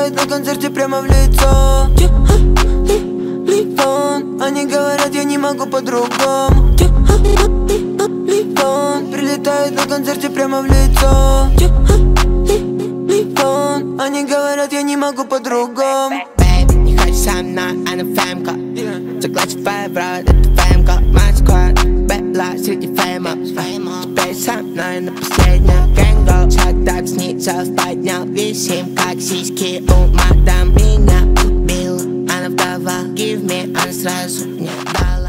Прилетают на концерте прямо в лицо. Телефон, они говорят, я не могу по-другому. Телефон, прилетают на концерте прямо в лицо. Телефон, они говорят, я не могу по-другому. Baby, не хочешь со мной, а на фэмка. Заклачу фейврат, это фэмка. Мать сквад, бэпла среди феймов. Теперь со мной на последнем гэнго. Чат так снизу поднял, висим как сиськи у мадам. Меня убила, она вдова, give me, она сразу не дала.